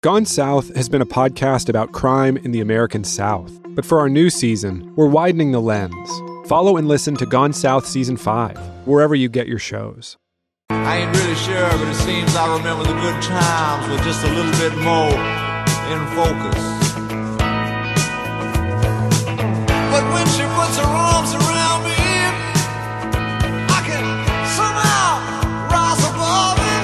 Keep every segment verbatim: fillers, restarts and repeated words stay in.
Gone South has been a podcast about crime in the American South. But for our new season, we're widening the lens. Follow and listen to Gone South Season five, wherever you get your shows. I ain't really sure, but it seems I remember the good times with just a little bit more in focus. But when she puts her arms around me, I can somehow rise above it.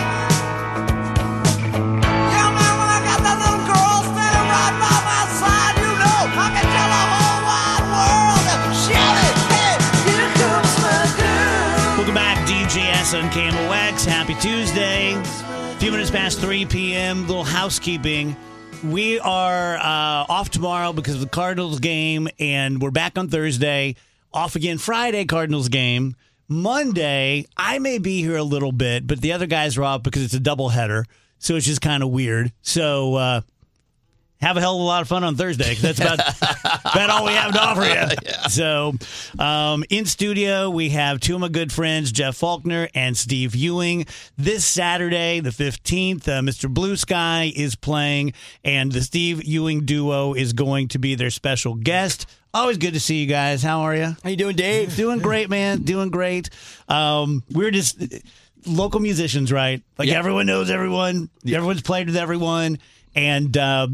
Yeah, man, when I got that little girl standing right by my side, you know, I can tell the whole wide world that shout it, hey, here comes my girl. Welcome back, D J S on K M O X. Happy Tuesday. A few minutes past three p.m. Little housekeeping. We are uh, off tomorrow because of the Cardinals game, and we're back on Thursday. Off again Friday, Cardinals game. Monday, I may be here a little bit, but the other guys are off because it's a doubleheader, so it's just kind of weird. So uh, have a hell of a lot of fun on Thursday, because that's about, about all we have to offer you. Yeah. So um, in studio, we have two of my good friends, Jeff Faulkner and Steve Ewing. This Saturday, the fifteenth, uh, Mister Blue Sky is playing, and the Steve Ewing duo is going to be their special guest. Always good to see you guys. How are you? How you doing, Dave? Doing great, man. Doing great. Um, we're just local musicians, right? Like yeah. everyone knows everyone. Yeah. Everyone's played with everyone. And uh,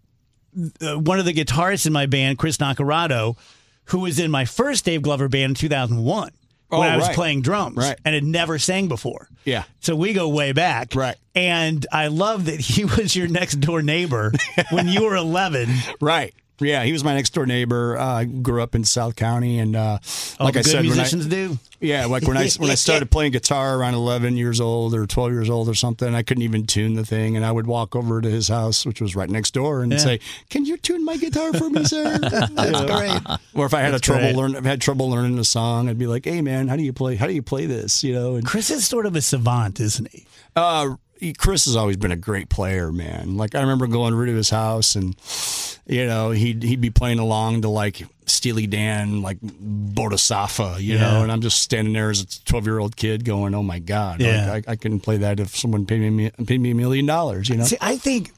one of the guitarists in my band, Chris Nacarado, who was in my first Dave Glover band in two thousand one when oh, I was right. playing drums right. and had never sang before. Yeah. So we go way back. Right. And I love that he was your next door neighbor when you were eleven. Right. Yeah, he was my next door neighbor. Uh, I grew up in South County, and uh, oh, like I good said, musicians when I, do. Yeah, like when I when I started playing guitar around eleven years old or twelve years old or something, I couldn't even tune the thing, and I would walk over to his house, which was right next door, and yeah. say, "Can you tune my guitar for me, sir?" That's great. Or if I had That's a trouble great. learn, I've had trouble learning a song, I'd be like, "Hey, man, how do you play? How do you play this?" You know. And, Chris is sort of a savant, isn't he? Uh, Chris has always been a great player, man. Like I remember going over to his house, and you know he'd he'd be playing along to like Steely Dan, like Bodhisattva, you yeah. know, and I'm just standing there as a twelve year old kid going, "Oh my God, yeah. like, I, I couldn't play that if someone paid me paid me a million dollars," you know. See, I think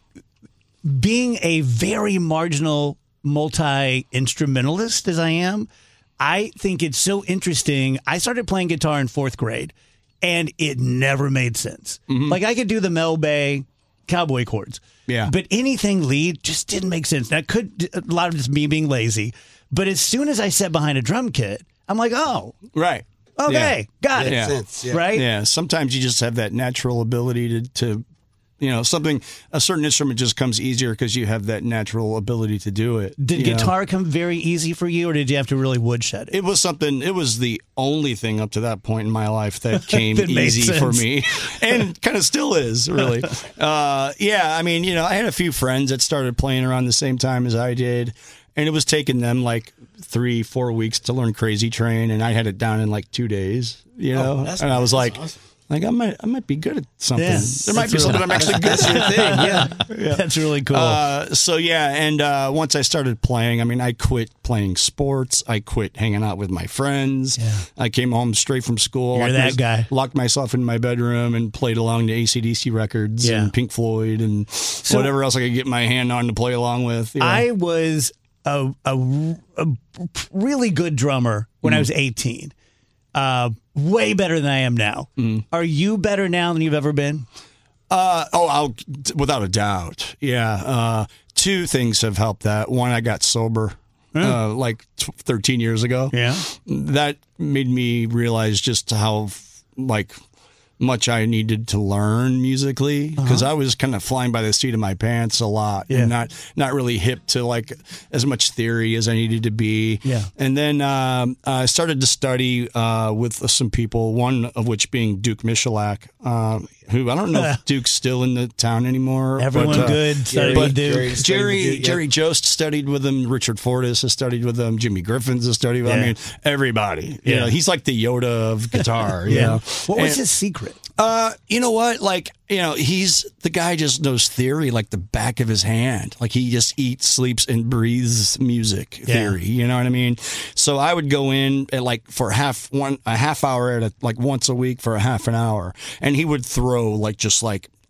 being a very marginal multi instrumentalist as I am, I think it's so interesting. I started playing guitar in fourth grade. And it never made sense. Mm-hmm. Like, I could do the Mel Bay cowboy chords. Yeah. But anything lead just didn't make sense. That could, a lot of it's me being lazy. But as soon as I sat behind a drum kit, I'm like, oh. Right. Okay. Yeah. Got it. Yeah. Sense, yeah. Right? Yeah. Sometimes you just have that natural ability to, to you know, something, a certain instrument just comes easier because you have that natural ability to do it. Did you guitar know? come very easy for you, or did you have to really woodshed it? It was something, it was the only thing up to that point in my life that came that made easy sense. for me, and kind of still is, really. uh, yeah, I mean, you know, I had a few friends that started playing around the same time as I did, and it was taking them like three, four weeks to learn Crazy Train, and I had it down in like two days, you know? Oh, that's, and I was like, awesome. Like I might, I might be good at something. Yeah, there might be really, something I'm actually good at. thing, yeah. yeah. That's really cool. Uh, so yeah, and uh, once I started playing, I mean, I quit playing sports. I quit hanging out with my friends. Yeah. I came home straight from school. You're locked that my- guy. Locked myself in my bedroom and played along to A C D C records Yeah. and Pink Floyd and So- whatever else I could get my hand on to play along with. you know. I was a, a, a really good drummer when Mm. I was eighteen. Uh, way better than I am now. Mm. Are you better now than you've ever been? Uh, oh, I'll, without a doubt. Yeah. Uh, two things have helped that. One, I got sober uh, like t- thirteen years ago. Yeah. That made me realize just how, like, much I needed to learn musically, because uh-huh. I was kind of flying by the seat of my pants a lot Yeah. and not not really hip to like as much theory as I needed to be. Yeah. And then um, I started to study uh, with some people, one of which being Duke Michalak, uh, who I don't know if Duke's still in the town anymore. Everyone but, uh, good studied but with Duke. Jerry- Jerry Duke, yeah. Jerry Jost studied with him. Richard Fortas has studied with him. Jimmy Griffins has studied with him. Yeah. I mean, everybody. You Yeah. know, he's like the Yoda of guitar. You Yeah. know? What was And- his secret? Uh, you know what? Like, you know, he's the guy just knows theory like the back of his hand. Like he just eats, sleeps, and breathes music Yeah. theory. You know what I mean? So I would go in at like for half one a half hour at a, like once a week for a half an hour, and he would throw like just like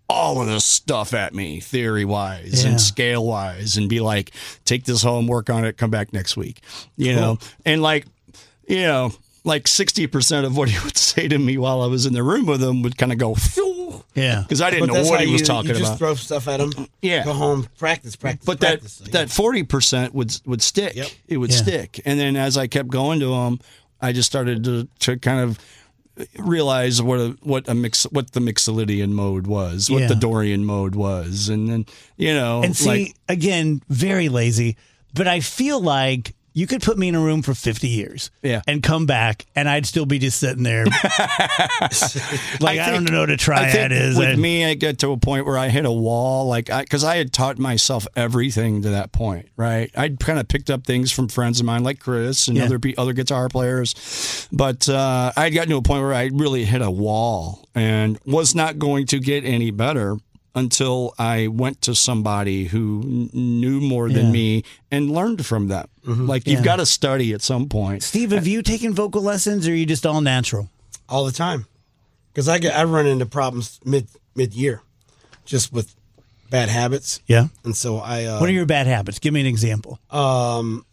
all of this stuff at me, theory wise Yeah. and scale wise, and be like, take this home, work on it, come back next week, you know, and like, you know, like sixty percent of what he would say to me while I was in the room with him would kind of go, Yeah. because I didn't But know that's what how he was you, talking you just about. throw stuff at him. Yeah. Go home, practice, practice, But practice. that that forty percent would would stick. Yep. It would Yeah. stick, and then as I kept going to him, I just started to to kind of realize what a what a mix what the Mixolydian mode was, what Yeah. the Dorian mode was, and then you know, And see, like, again, very lazy, but I feel like you could put me in a room for fifty years Yeah. and come back, and I'd still be just sitting there. like, I, don't know what a I triad think is. with and- me, I get to a point where I hit a wall, like I because I had taught myself everything to that point, right? I'd kind of picked up things from friends of mine, like Chris and Yeah. other pe- other guitar players, but uh, I'd gotten to a point where I really hit a wall and was not going to get any better until I went to somebody who kn- knew more Yeah. than me and learned from them. Like you've Yeah. got to study at some point. Steve, have you taken vocal lessons, or are you just all natural? all the time, because I get I run into problems mid mid year, just with bad habits, Yeah. and so I uh, What are your bad habits? Give me an example. um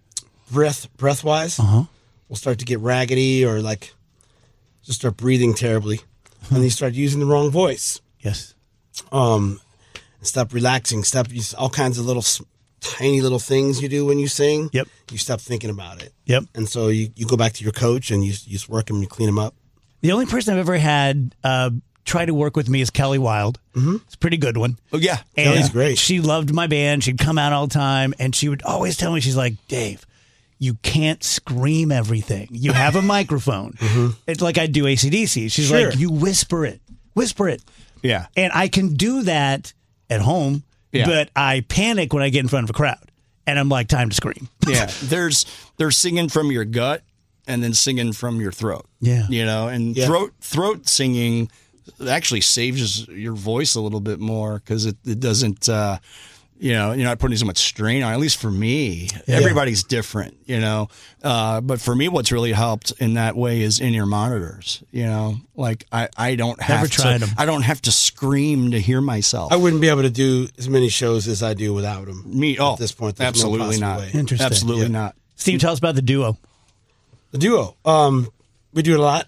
breath breath wise. Uh huh. Will start to get raggedy or like just start breathing terribly, and you start using the wrong voice. Yes. Um, stop relaxing. Stop use all kinds of little s- tiny little things you do when you sing. Yep. You stop thinking about it, Yep. and so you, you go back to your coach and you you just work them. You clean them up. The only person I've ever had uh, try to work with me is Kelly Wilde. Mm-hmm. It's a pretty good one. Oh yeah, And Kelly's great. She loved my band. She'd come out all the time, and she would always tell me, she's like, Dave, you can't scream everything. You have a microphone. It's like I do A C D C. She's Sure. like, you whisper it. Whisper it. yeah. And I can do that at home, Yeah. but I panic when I get in front of a crowd. And I'm like, time to scream. Yeah, there's there's singing from your gut and then singing from your throat. Yeah. You know, and Yeah. throat throat singing actually saves your voice a little bit more because it, it doesn't, uh, you know, you're not putting so much strain on, at least for me. Everybody's different, you know. Uh, but for me, what's really helped in that way is in-ear monitors, you know. Like, I, I don't have Never tried to, 'em. I don't have to scream to hear myself. I wouldn't be able to do as many shows as I do without them. me, oh, at this point, there's no absolutely possible not. way. Interesting. Absolutely Yeah. not. Steve, tell us about the duo. The duo. Um, we do it a lot.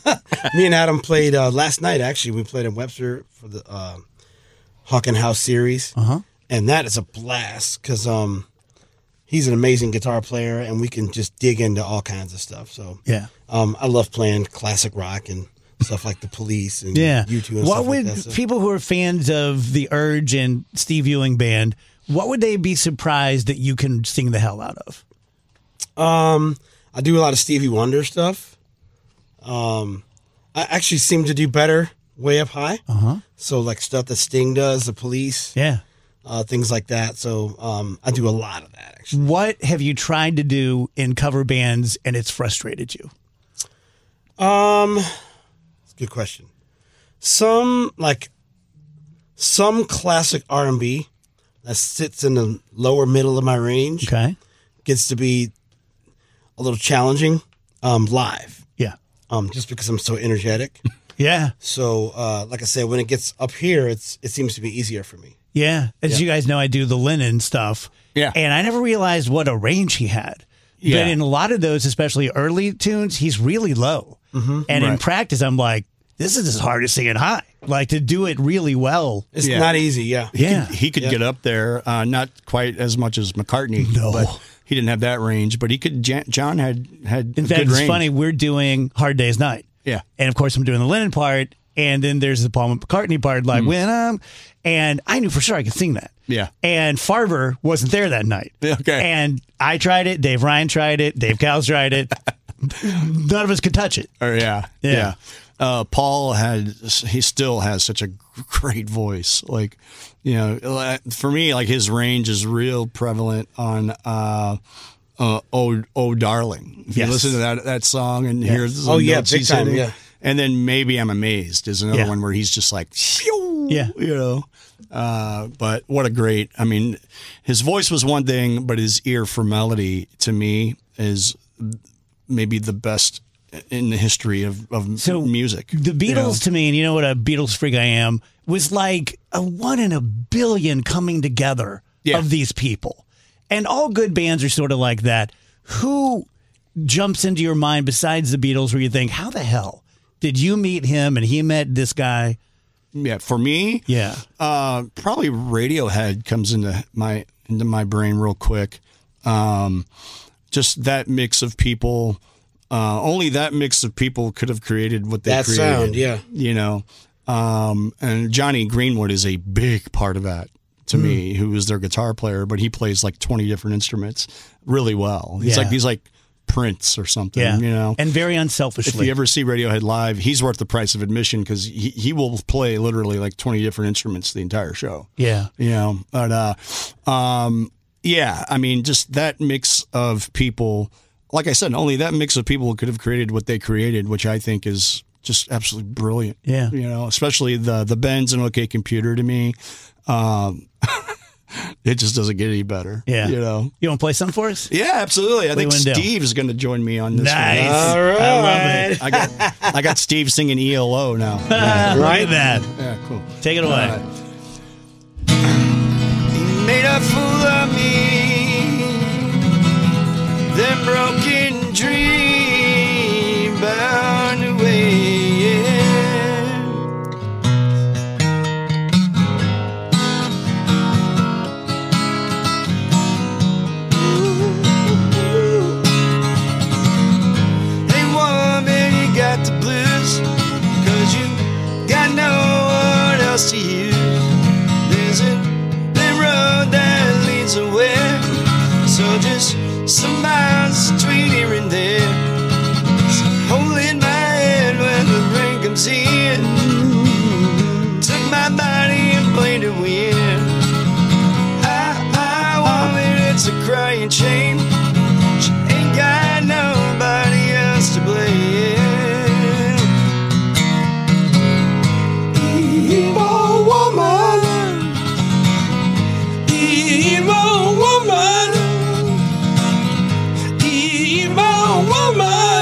Me and Adam played uh, last night. Actually, we played in Webster for the uh, Hawken House series, Uh-huh. and that is a blast because um, he's an amazing guitar player, and we can just dig into all kinds of stuff. So Yeah. um, I love playing classic rock and stuff like the Police and Yeah. U two and what stuff would like that. So- people who are fans of the Urge and Steve Ewing band, what would they be surprised that you can sing the hell out of? Um, I do a lot of Stevie Wonder stuff. Um, I actually seem to do better way up high. Uh huh. So like stuff that Sting does, the Police, Yeah. uh, things like that. So um, I do a lot of that actually. What have you tried to do in cover bands and it's frustrated you? Um, that's a good question. Some like some classic R and B that sits in the lower middle of my range Okay. gets to be a little challenging um, live. Yeah. Um, just because I'm so energetic. Yeah. So, uh, like I said, when it gets up here, it's it seems to be easier for me. Yeah. As Yeah. you guys know, I do the Lennon stuff. Yeah. And I never realized what a range he had. Yeah. But in a lot of those, especially early tunes, he's really low. Mm-hmm. And in Right. practice, I'm like, this is as hard as singing high. Like to do it really well. It's Yeah. not easy, yeah. Yeah. He could Yeah. get up there, uh, not quite as much as McCartney, No. but he didn't have that range. But he could. Jan- John had had In a fact, good it's range. funny. We're doing Hard Day's Night. Yeah. And of course, I'm doing the Lennon part. And then there's the Paul McCartney part, like, when I'm. And I knew for sure I could sing that. Yeah. And Farber wasn't there that night. Okay. And I tried it. Dave Ryan tried it. Dave Cowles tried it. None of us could touch it. Or yeah, Yeah. yeah. Uh, Paul had. He still has such a great voice. Like, you know, for me, like his range is real prevalent on. Uh, uh, oh, oh, darling! If Yes. you listen to that that song and hear the Oh, yeah, notes big he's time, hitting. yeah. And then maybe I'm amazed is another Yeah. one where he's just like, phew, Yeah. you know. Uh, but what a great! I mean, his voice was one thing, but his ear for melody to me is maybe the best in the history of, of So music. The Beatles you know? to me, and you know what a Beatles freak I am. was like a one in a billion coming together Yeah. of these people. And all good bands are sort of like that. Who jumps into your mind besides the Beatles where you think, how the hell did you meet him and he met this guy? Yeah, for me, Yeah. uh, probably Radiohead comes into my into my brain real quick. Um, just that mix of people. Uh, only that mix of people could have created what they That created. sound, yeah. You know, um, and Johnny Greenwood is a big part of that to Hmm. me, who is their guitar player, but he plays like twenty different instruments really well. He's Yeah. like he's like Prince or something. Yeah. You know, And very if unselfishly. you ever see Radiohead live, he's worth the price of admission because he, he will play literally like twenty different instruments the entire show. yeah. You know, but uh, um, yeah, I mean, just that mix of people. Like I said, only that mix of people could have created what they created, which I think is just absolutely brilliant. Yeah. You know, especially the the Bends and OK Computer to me. Um, it just doesn't get any better. Yeah. You know. You want to play some for us? Yeah, absolutely. I think Wendell. Steve is going to join me on this Nice. one. All I love right. it. I got I got Steve singing E L O now. Look at that. Yeah, cool. Take it away. All right. He made a fool of me. Them broken dream bound away. Hey woman, you got the blues, 'cause you got no one else to use. There's a the road that leads away, so just some miles between here and there. So holding my head when the rain comes in, took my body and played to win. I, I woman, it's a crying shame. She ain't got nobody else to blame. Evil woman, evil woman, evil woman,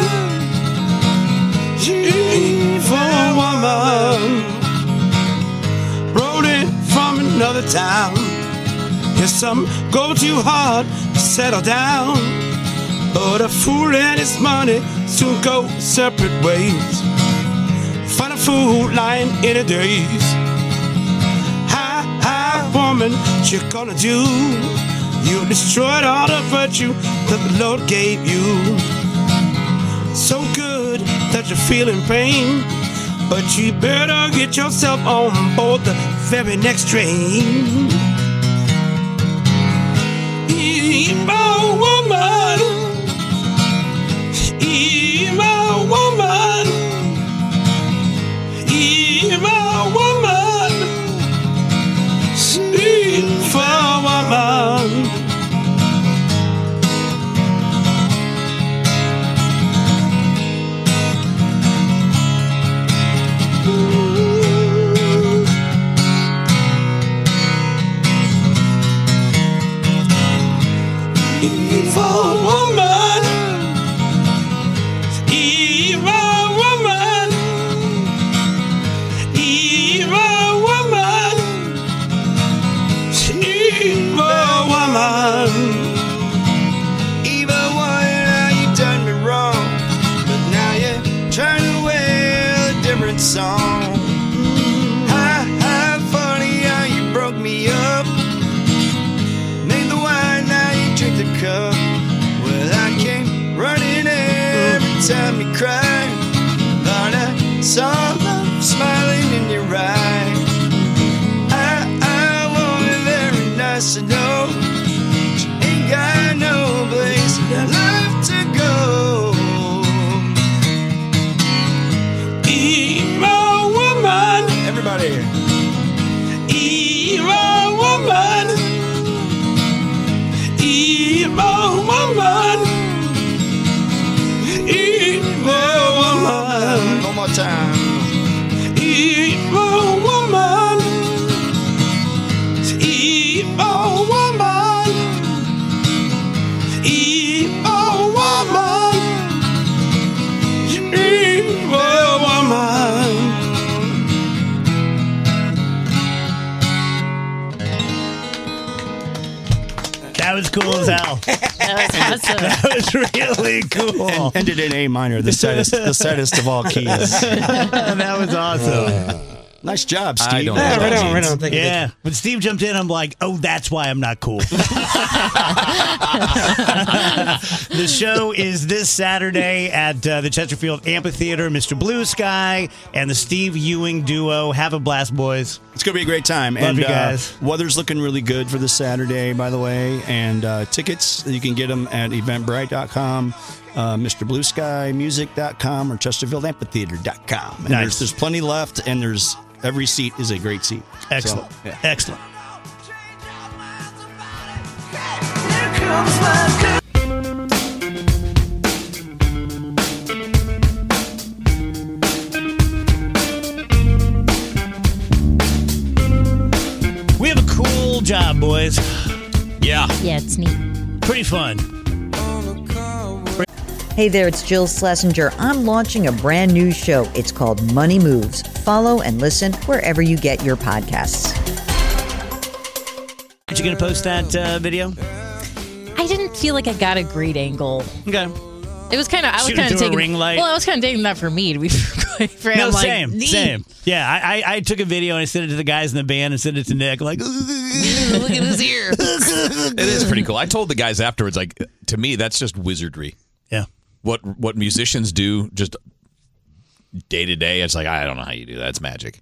evil woman. Wrote it from another town. Yes, some go too hard to settle down. But a fool and his money soon go separate ways. Find a fool lying in the days. Hi, hi, woman, what you gonna do? You destroyed all the virtue that the Lord gave you. So good that you're feeling pain, but you better get yourself on board the very next train. Evil woman, evil woman, evil woman, evil woman. Evil woman, evil woman, evil woman, evil woman. Evil one, now you done me wrong, but now you're trying to wear a different song. How, how funny how you broke me up. Made the wine, now you drink the cup. Well, I came running every time you cried. Thought I saw love smiling in your eyes. I, I want it very nice to know she ain't got no place left to go. Evil woman, Everybody, evil woman, evil woman, evil woman, one more time. evil woman, evil woman. That was cool as hell. That was awesome. That was really cool. Ended in A minor, the saddest, the saddest of all keys. That was awesome. Nice job, Steve. I don't Yeah, know right that on, right means. on. Thank you. Yeah. When Steve jumped in, I'm like, oh, that's why I'm not cool. The show is this Saturday at uh, the Chesterfield Amphitheater. Mister Blue Sky and the Steve Ewing duo. Have a blast, boys. It's going to be a great time. Love and you guys. Uh, weather's looking really good for this Saturday, by the way. And uh, tickets, you can get them at eventbrite dot com. Uh, Mister Blue Sky Music dot com or Chesterfield Amphitheater dot com. And Nice. there's, there's plenty left, and there's every seat is a great seat. Excellent. So, yeah. Excellent. Here comes my girl. We have a cool job, boys. Yeah. Yeah, it's neat. Pretty fun. Hey there, it's Jill Schlesinger. I'm launching a brand new show. It's called Money Moves. Follow and listen wherever you get your podcasts. Are you going to post that uh, video? I didn't feel like I got a great angle. Okay. It was kind of I was Shoot it kind of through a taking ring light? Well, I was kind of taking that for me to be quite frank. No, I'm like, same, "Neat. same. Yeah, I, I I took a video and I sent it to the guys in the band and sent it to Nick. Like, Look at his ear. It is pretty cool. I told the guys afterwards, like, to me, that's just wizardry. yeah, What what musicians do just day to day, it's like, I don't know how you do that. It's magic.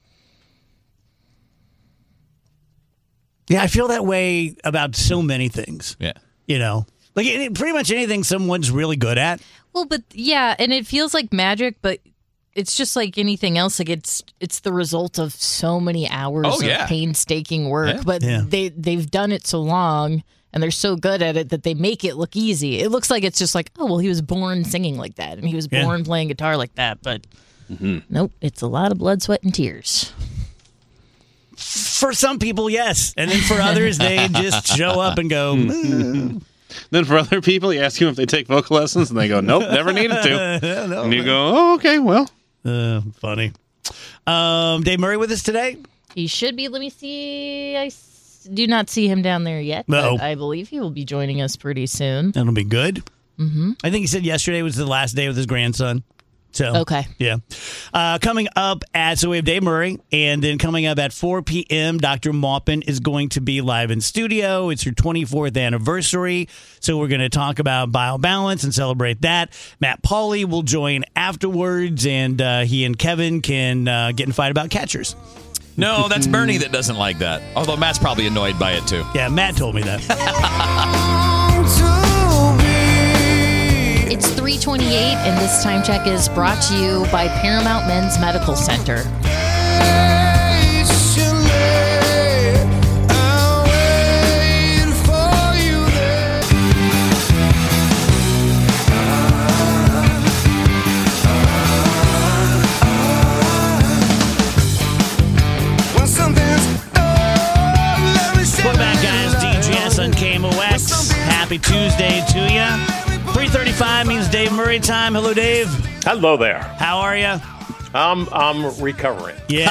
yeah. I feel that way about so many things. Yeah. You know, like any, pretty much anything someone's really good at. Well, but yeah, and it feels like magic, but it's just like anything else. Like it's it's the result of so many hours Oh, yeah. of painstaking work. Yeah. But Yeah. they they've done it so long and they're so good at it that they make it look easy. It looks like it's just like, oh well, he was born singing like that and he was Yeah. born playing guitar like that. But nope, it's a lot of blood, sweat, and tears. For some people, yes, and then for others, they just show up and go. "Mm." Then for other people, you ask them if they take vocal lessons, and they go, nope, never needed to. And you go, oh, okay, well. Uh, funny. Um, Dave Murray with us today. He should be. Let me see. I s- do not see him down there yet, No. but I believe he will be joining us pretty soon. That'll be good. Mm-hmm. I think he said yesterday was the last day with his grandson. So Okay. yeah. Uh, coming up at so we have Dave Murray, and then coming up at four p.m. Doctor Maupin is going to be live in studio. It's her twenty-fourth anniversary, so we're going to talk about BioBalance and celebrate that. Matt Pauley will join afterwards, and uh, he and Kevin can uh, get in a fight about catchers. No, that's Bernie that doesn't like that. Although Matt's probably annoyed by it, too. Yeah, Matt told me that. It's three twenty-eight, and this time check is brought to you by Paramount Men's Medical Center. Welcome back, guys. D G S on K M O X. Happy Tuesday to you. three thirty-five means Dave Murray time. Hello, Dave. Hello there. How are you? I'm I'm recovering. Yeah.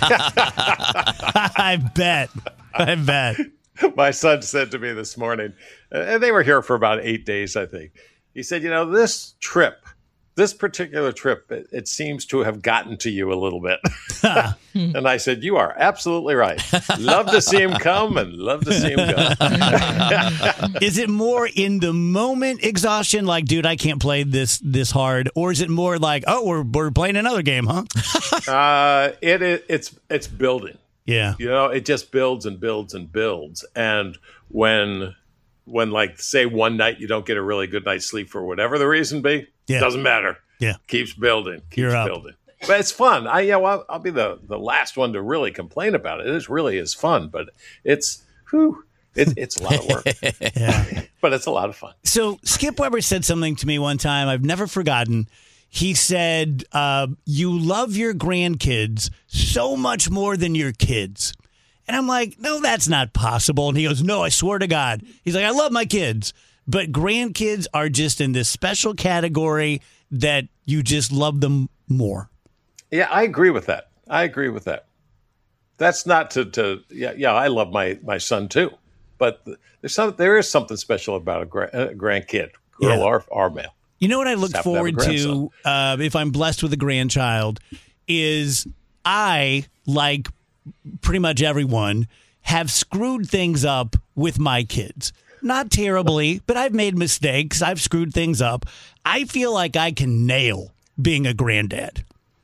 I bet. I bet. My son said to me this morning, and they were here for about eight days, I think. He said, you know, this trip, this particular trip, it, it seems to have gotten to you a little bit. And I said, you are absolutely right. Love to see him come and love to see him go. Is it more in the moment exhaustion, like, dude, I can't play this this hard, or is it more like, oh, we're we're playing another game, huh? uh, it, it it's it's building. Yeah. You know, it just builds and builds and builds. And when when like say one night you don't get a really good night's sleep for whatever the reason be, Yeah. doesn't matter. Yeah. Keeps building. Keeps You're up. building. But it's fun. I you know, I'll, I'll be the, the last one to really complain about it. It is really is fun, but it's whew, it, it's a lot of work. Yeah. But it's a lot of fun. So Skip Weber said something to me one time I've never forgotten. He said, uh, you love your grandkids so much more than your kids. And I'm like, no, that's not possible. And he goes, no, I swear to God. He's like, I love my kids, but grandkids are just in this special category that you just love them more. Yeah, I agree with that. I agree with that. That's not to, to yeah, yeah, I love my, my son too. but there's some there is something special about a, gra- a grandkid, girl Yeah. or, or male. You know what I look Just happen to have a forward to uh, if I'm blessed with a grandchild is I, like pretty much everyone, have screwed things up with my kids. Not terribly, but I've made mistakes. I've screwed things up. I feel like I can nail being a granddad.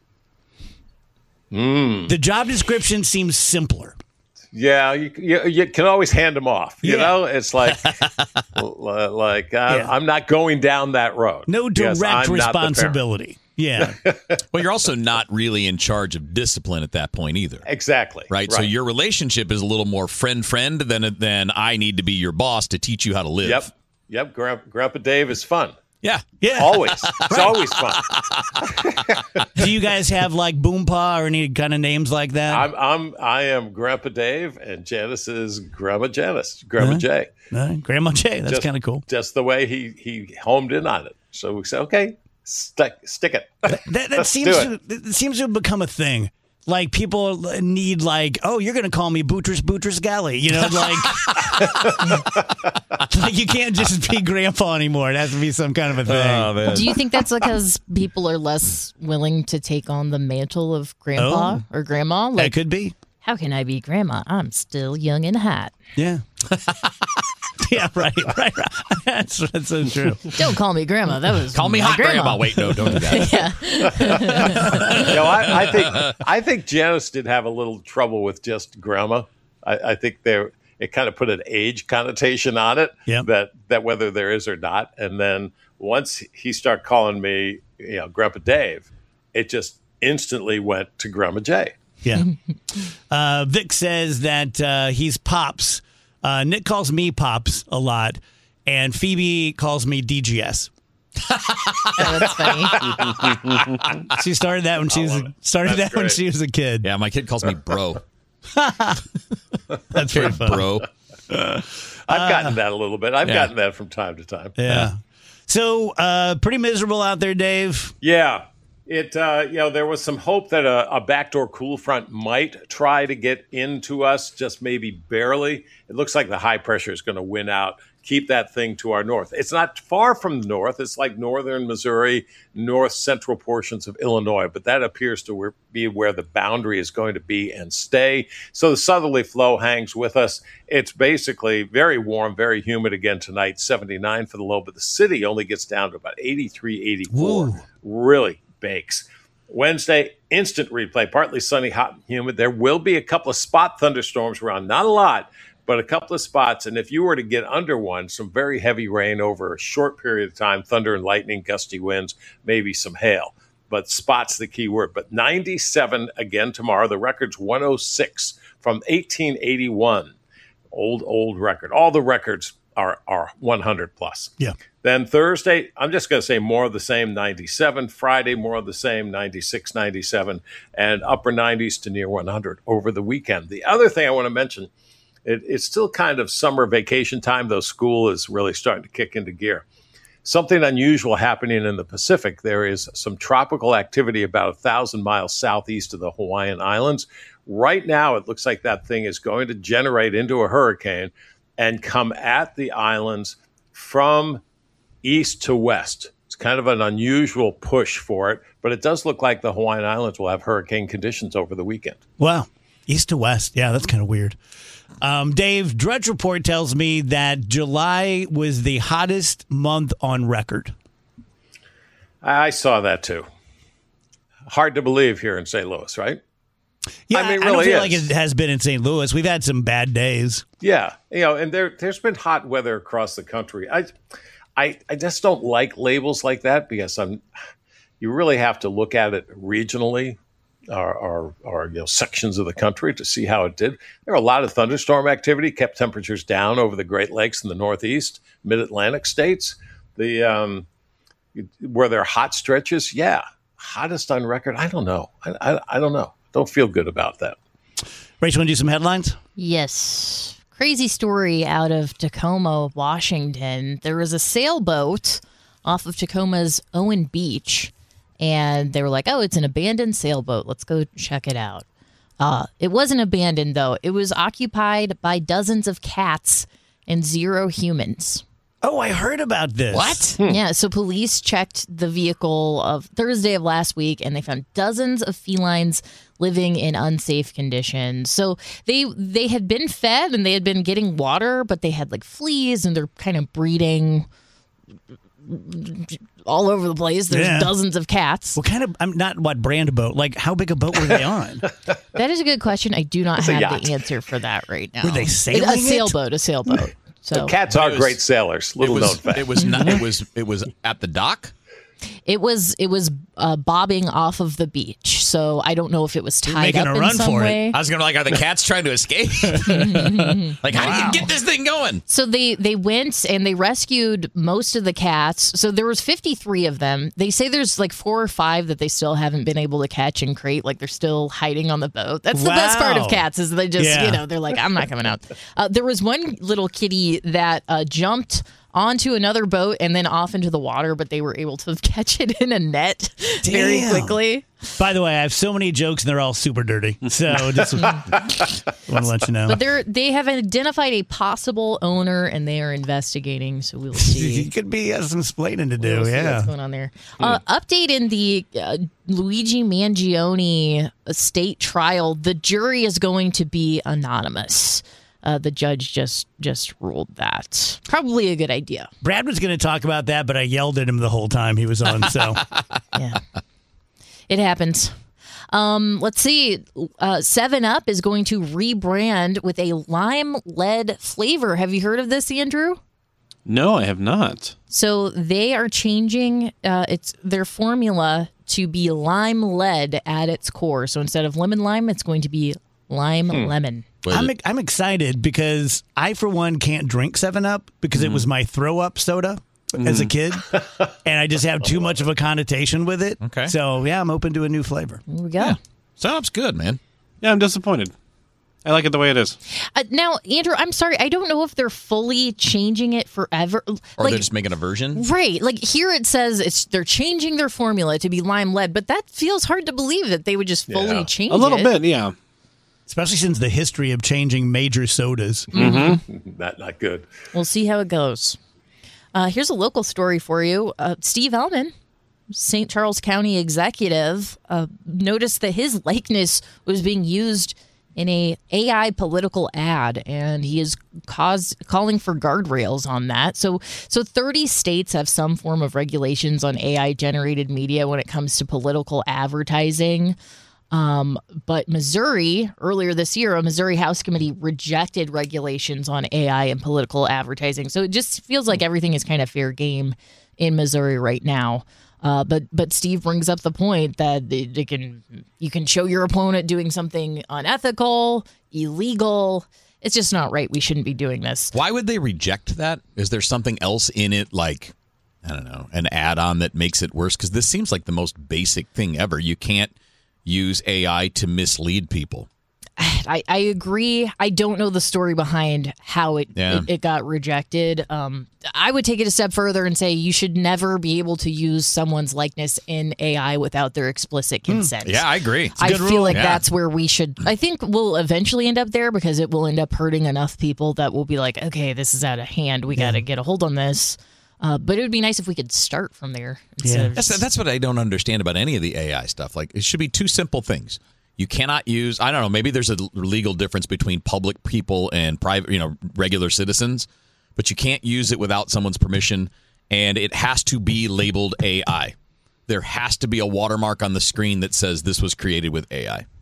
Mm. The job description seems simpler. Yeah, you, you you can always hand them off. You Yeah. know, it's like l- like uh, Yeah. I'm not going down that road. No because direct I'm not the parent. responsibility. Yeah. Well, you're also not really in charge of discipline at that point either. Exactly. Right? So your relationship is a little more friend-friend than than I need to be your boss to teach you how to live. Yep. Yep. Grandpa, Grandpa Dave is fun. Yeah. Yeah. Always. It's always fun. Do you guys have like Boompa or any kind of names like that? I'm I'm I am Grandpa Dave, and Janice is Grandma Janice, Grandma Huh? Jay. Uh, Grandma Jay. That's Just- kind of cool. Just the way he he homed in on it. So we said, okay, stick stick it. That, that Let's seems do to it seems to have become a thing. Like people need like, oh, you're going to call me Boutros Boutros Ghali, you know, like, like you can't just be Grandpa anymore. It has to be some kind of a thing. Oh, Do you think that's because people are less willing to take on the mantle of grandpa or grandma? That Like, could be. how can I be grandma? I'm still young and hot. Yeah. Yeah, right, right, right. That's, that's so true. Don't call me grandma. That was Call me my hot grandma. Wait, no, don't do that. Yeah. No, I, I think I think Janice did have a little trouble with just grandma. I, I think there it kind of put an age connotation on it. Yep. That that whether there is or not. And then once he started calling me, you know, Grandpa Dave, it just instantly went to Grandma Jay. Yeah. Uh, Vic says that uh, he's Pops. Uh, Nick calls me Pops a lot, and Phoebe calls me D G S. Oh, that's funny. She started that when she was started That's that when great. she was a kid. Yeah, my kid calls me bro. That's pretty fun. Bro. I've gotten that a little bit. I've yeah. gotten that from time to time. Yeah. So uh, pretty miserable out there, Dave. Yeah. It, uh, you know, there was some hope that a, a backdoor cool front might try to get into us, just maybe barely. It looks like the high pressure is going to win out, keep that thing to our north. It's not far from the north. It's like northern Missouri, north central portions of Illinois, but that appears to where, be where the boundary is going to be and stay. So the southerly flow hangs with us. It's basically very warm, very humid again tonight, seventy-nine for the low, but the city only gets down to about eighty-three, eighty-four. Ooh. Really bakes. Wednesday, instant replay, partly sunny, hot and humid. There will be a couple of spot thunderstorms around, not a lot, but a couple of spots. And if you were to get under one, some very heavy rain over a short period of time, thunder and lightning, gusty winds, maybe some hail. But spots the key word. But ninety-seven again tomorrow. The record's one oh six from eighteen eighty-one. Old, old record. All the records are, are one hundred plus. Yeah. Then Thursday, I'm just going to say more of the same, ninety-seven. Friday, more of the same, ninety-six, ninety-seven, and upper nineties to near one hundred over the weekend. The other thing I want to mention, it, it's still kind of summer vacation time, though school is really starting to kick into gear. Something unusual happening in the Pacific. There is some tropical activity about a thousand miles southeast of the Hawaiian Islands. Right now, it looks like that thing is going to generate into a hurricane and come at the islands from east to west. It's kind of an unusual push for it, but it does look like the Hawaiian Islands will have hurricane conditions over the weekend. Wow. East to west. Yeah, that's kind of weird. Um, Dave, Drudge Report tells me that July was the hottest month on record. I saw that too. Hard to believe here in Saint Louis, right? Yeah, I mean, it I don't really feel is. like it has been in Saint Louis. We've had some bad days. Yeah, you know, and there there's been hot weather across the country. I, I, I just don't like labels like that because I'm. You really have to look at it regionally, or, or, or you know, sections of the country to see how it did. There were a lot of thunderstorm activity, kept temperatures down over the Great Lakes in the Northeast, Mid-Atlantic states. The um, were there hot stretches? Yeah, hottest on record. I don't know. I, I, I don't know. Don't feel good about that. Rachel, want to do some headlines? Yes. Crazy story out of Tacoma, Washington. There was a sailboat off of Tacoma's Owen Beach, and they were like, oh, it's an abandoned sailboat. Let's go check it out. Uh, it wasn't abandoned, though. It was occupied by dozens of cats and zero humans. Oh, I heard about this. What? Yeah, so police checked the vehicle of Thursday of last week, and they found dozens of felines living in unsafe conditions. So they they had been fed and they had been getting water, but they had like fleas and they're kind of breeding all over the place. There's Yeah. dozens of cats. What kind of, I'm not what brand boat, like how big a boat were they on? That is a good question. I do not It's a have yacht. the answer for that right now. Were they sailing A it? sailboat, a sailboat. So Cats are was- great sailors. It Little known was, fact. it was not. It was. It was at the dock. it was it was uh, bobbing off of the beach. So I don't know if it was You're tied making up a in run some for it. way. I was gonna like, are the cats trying to escape? Like, how do you get this thing going? So they they went and they rescued most of the cats. So there was fifty-three of them. They say there's like four or five that they still haven't been able to catch and crate. Like they're still hiding on the boat. That's the best part Wow. of cats is they just Yeah. you know they're like I'm not coming out. Uh, there was one little kitty that uh, jumped onto another boat and then off into the water, but they were able to catch it in a net very Damn. quickly. By the way, I have so many jokes and they're all super dirty. So just want to let you know. But they're they have identified a possible owner and they are investigating. So we'll see. It could be uh, some explaining to do. We'll see Yeah. what's going on there. Uh, update in the uh, Luigi Mangione state trial. The jury is going to be anonymous. Uh, the judge just just ruled that. Probably a good idea. Brad was going to talk about that, but I yelled at him the whole time he was on. So Yeah, it happens. Um, let's see. Uh, Seven Up is going to rebrand with a lime lead flavor. Have you heard of this, Andrew? No, I have not. So they are changing uh, its their formula to be lime lead at its core. So instead of lemon lime, it's going to be lime lemon. But I'm it- I'm excited because I, for one, can't drink seven up because it was my throw up soda as a kid. And I just have too much of a connotation with it. Okay. So, yeah, I'm open to a new flavor. Here we go. yeah, sounds good, man. Yeah, I'm disappointed. I like it the way it is. Uh, now, Andrew, I'm sorry. I don't know if they're fully changing it forever. Or like, they're just making a version. right. Like here it says it's they're changing their formula to be lime lead, but that feels hard to believe that they would just fully Yeah. change A little it. bit, yeah. Especially since the history of changing major sodas. Not not good. We'll see how it goes. Uh, here's a local story for you. Uh, Steve Ellman, Saint Charles County executive, uh, noticed that his likeness was being used in a AI political ad, and he is cause, calling for guardrails on that. So, so thirty states have some form of regulations on A I generated media when it comes to political advertising. Um, but Missouri, earlier this year, a Missouri House committee rejected regulations on A I and political advertising. So it just feels like everything is kind of fair game in Missouri right now. Uh, but but Steve brings up the point that they, they can you can show your opponent doing something unethical, illegal. It's just not right. We shouldn't be doing this. Why would they reject that? Is there something else in it, like, I don't know, an add-on that makes it worse? Because this seems like the most basic thing ever. You can't use A I to mislead people. I, I agree. I don't know the story behind how it Yeah. it, it got rejected. Um, I would take it a step further and say you should never be able to use someone's likeness in A I without their explicit consent. Yeah, I agree. I feel like Yeah. that's where we should. I think we'll eventually end up there because it will end up hurting enough people that will be like, okay, this is out of hand. We got to get a hold on this. Uh, but it would be nice if we could start from there. instead Yeah. of That's just- that's what I don't understand about any of the A I stuff. Like, it should be two simple things. You cannot use, I don't know, maybe there's a legal difference between public people and private, you know, regular citizens, but you can't use it without someone's permission, and it has to be labeled A I. There has to be a watermark on the screen that says this was created with A I.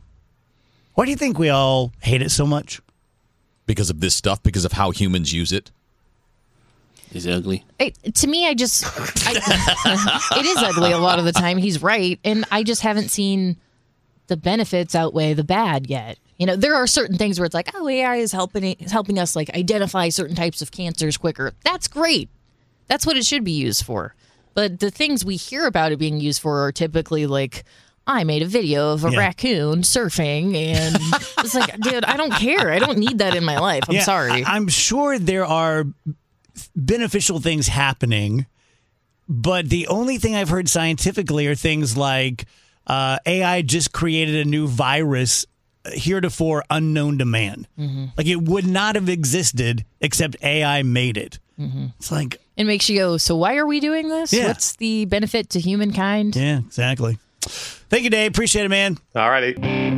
Why do you think we all hate it so much? Because of this stuff, because of how humans use it. He's ugly. I, to me, I just I, it is ugly a lot of the time. He's right, and I just haven't seen the benefits outweigh the bad yet. You know, there are certain things where it's like, oh, A I is helping is helping us like identify certain types of cancers quicker. That's great. That's what it should be used for. But the things we hear about it being used for are typically like, I made a video of a Yeah. raccoon surfing, and it's like, dude, I don't care. I don't need that in my life. I'm Yeah, sorry. I, I'm sure there are beneficial things happening, but the only thing I've heard scientifically are things like uh, A I just created a new virus heretofore unknown to man. Mm-hmm. Like it would not have existed except A I made it. Mm-hmm. It's like it makes you go, so why are we doing this? Yeah. What's the benefit to humankind? Yeah, exactly. Thank you, Dave. Appreciate it, man. All righty.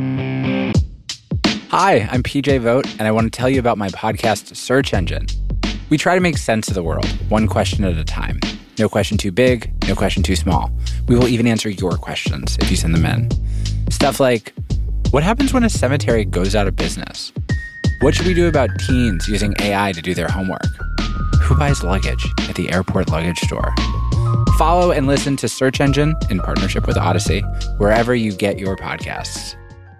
Hi, I'm P J Vogt, and I want to tell you about my podcast, Search Engine. We try to make sense of the world, one question at a time. No question too big, no question too small. We will even answer your questions if you send them in. Stuff like, what happens when a cemetery goes out of business? What should we do about teens using A I to do their homework? Who buys luggage at the airport luggage store? Follow and listen to Search Engine in partnership with Odyssey, wherever you get your podcasts.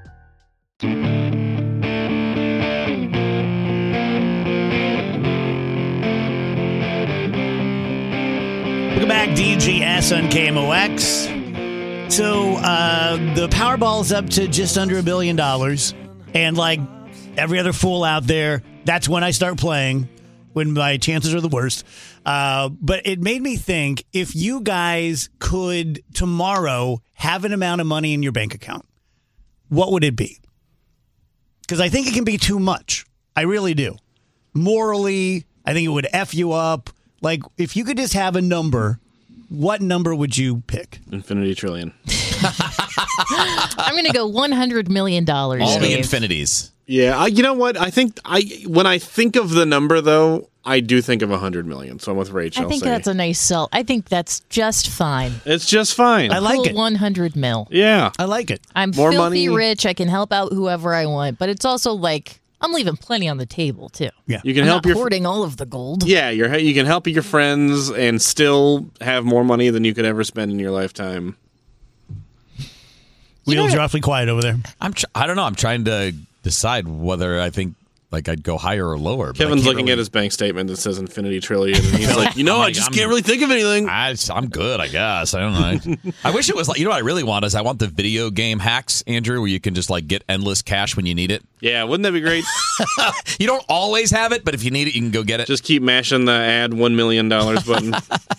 Welcome back, D G S on K M O X. So uh, the Powerball's up to just under a billion dollars. And like every other fool out there, that's when I start playing, when my chances are the worst. Uh, but it made me think, if you guys could tomorrow have an amount of money in your bank account, what would it be? Because I think it can be too much. I really do. Morally, I think it would F you up. Like, if you could just have a number, what number would you pick? Infinity trillion. I'm going to go one hundred million dollars. All the Dave. infinities. Yeah, I, you know what? I think I when I think of the number, though, I do think of one hundred million. So I'm with Rachel. I think say. that's a nice sell. I think that's just fine. It's just fine. I like Cool it. one hundred mil. Yeah. I like it. I'm More filthy money. rich. I can help out whoever I want, but it's also like I'm leaving plenty on the table too. Yeah. You can I'm help not your hoarding all of the gold. Yeah, you're you can help your friends and still have more money than you could ever spend in your lifetime. Wheels are awfully quiet over there. I'm. Tr- I don't know. I'm trying to decide whether I think like I'd go higher or lower. but I Kevin's can't looking really- at his bank statement that says infinity trillion, and he's like, you know, I'm I like, just I'm- can't really think of anything. I, I'm good, I guess. I don't know. I wish it was like, you know what I really want is I want the video game hacks, Andrew, where you can just like get endless cash when you need it. Yeah, wouldn't that be great? You don't always have it, but if you need it, you can go get it. Just keep mashing the add one million dollars button.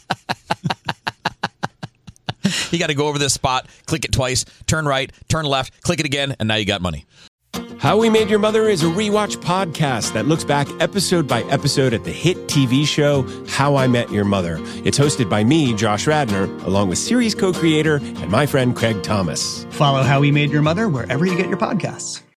You got to go over this spot, click it twice, turn right, turn left, click it again, and now you got money. How We Made Your Mother is a rewatch podcast that looks back episode by episode at the hit T V show How I Met Your Mother. It's hosted by me, Josh Radnor, along with series co-creator and my friend Craig Thomas. Follow How We Made Your Mother wherever you get your podcasts.